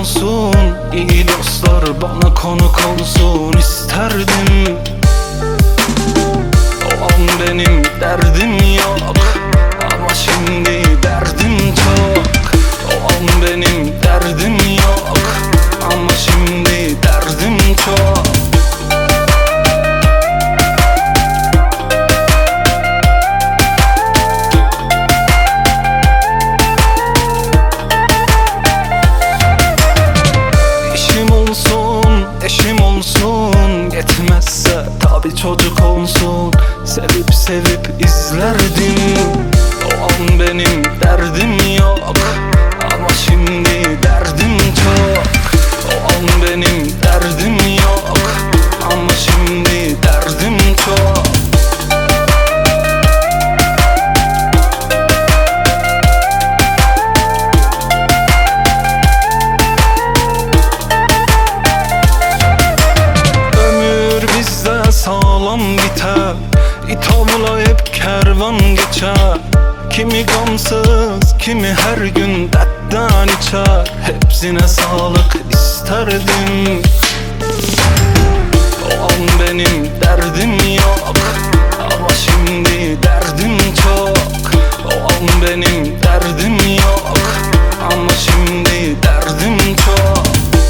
olsun, iyi dostlar bana konuk olsun isterdim. O an benim derdim yok, ama şimdi derdim çok. O an benim derdim yok, ama şimdi derdim çok. Eşim olsun, yetmezse tabi çocuk olsun. Sevip sevip izlerdim. O an benim derdim yok, ama şimdi derdim çok. O an benim derdim yok, ama şimdi derdim çok. Sağlam biter, İtavla hep kervan geçer. Kimi gamsız, kimi her gün dertten içer. Hepsine sağlık isterdim. O an benim derdim yok, ama şimdi derdim çok. O an benim derdim yok, ama şimdi derdim çok.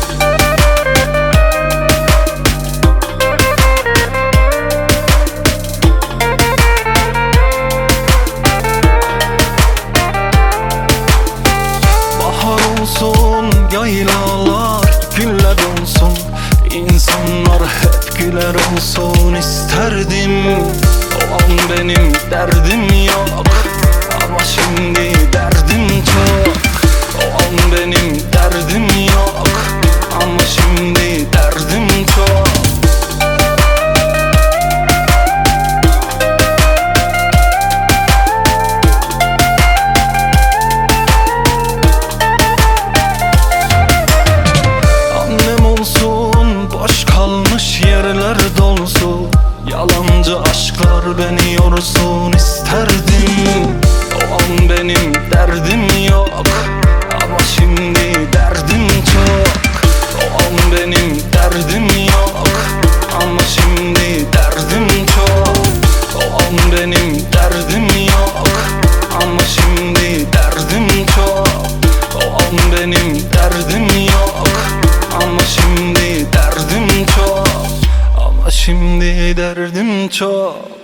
Yaylalar güller olsun, insanlar hep güler olsun isterdim. O an benim derdim yok, ama şimdi derdim çok. O an benim derdim yok, ama şimdi derdim çok. Yerler dolsun, yalancı aşklar beni yorsun isterdim. O an benim derdim yok, ama şimdi derdim çok. O an benim derdim yok, ama şimdi derdim çok. O an benim derdim yok, ama şimdi derdim çok. O an benim derdim yok, ama şimdi derdim çok. Şimdi derdim çok.